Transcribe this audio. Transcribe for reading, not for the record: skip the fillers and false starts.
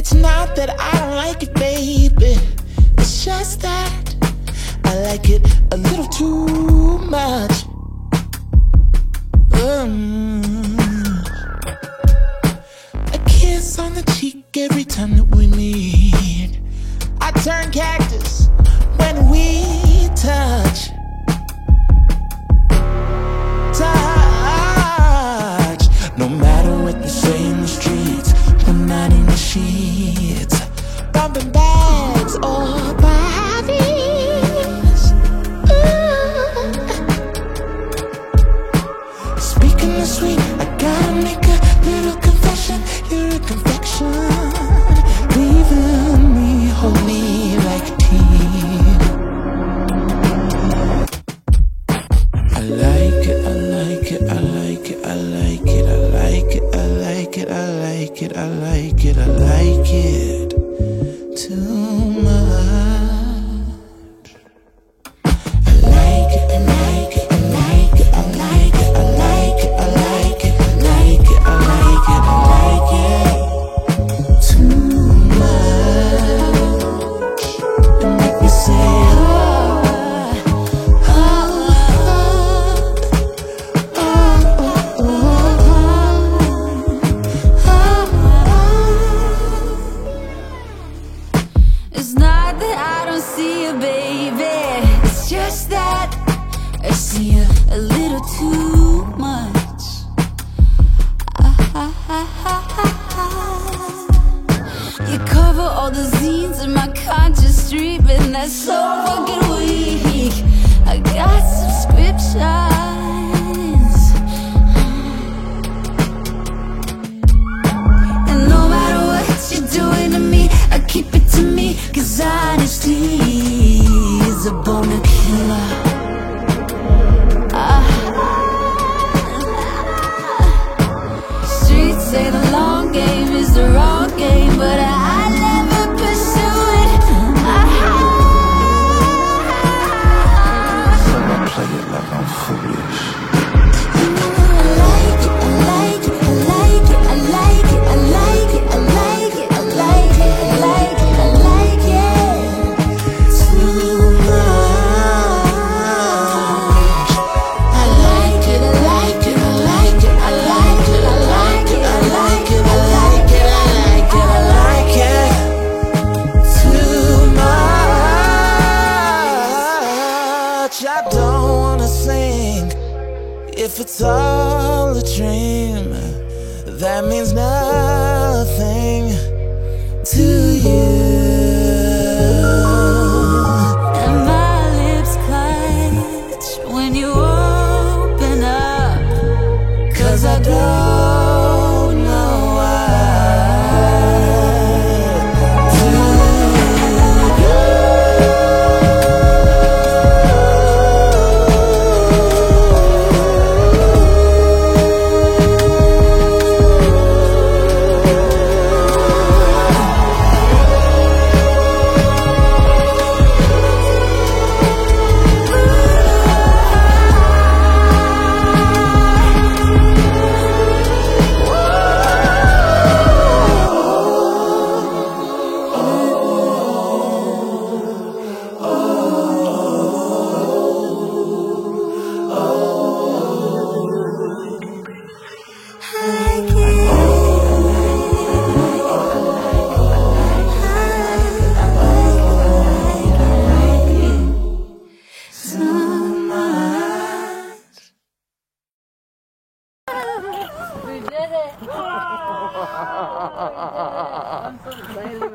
It's not that I don't like it, baby. It's just that I like it a little too much. A kiss on the cheek every time that we meet. I turn cactus when we touch. No matter what they say in the streets, we're not in the sheets, bumping bags or bodies. Speaking of sweet, I gotta make a little confession. You're a confection, leaving me holy like tea. I like it, I like it, I like it, I like it, I like it, I like it, I like it, I like it, I like it too much. I like it, I like it, I like it, I like it, I like it, I like it, I like it, I like it, I like it too much. It make me say it's not that I don't see you, baby. It's just that I see you a little too much. You cover all the zines in my conscious stream, and that's so fucking weak. I got subscriptions, and no matter what you're doing to me, I keep it to me, 'cause honesty is a boner killer. Streets say the long game is the wrong game, but I never pursue it. so I play it like I'm foolish. I like it, I like it, I like it, I like it, I like it, I like it, I like it, I like it, I like it too much. I like it, I like it, I like it, I like it, I like it, I like it, I like it, I like it, I like it Too much. I don't wanna sing if it's all a dream. That means nothing to you. and my lips clutch when you open up, 'Cause I don't know what to do. we did it. I'm so excited.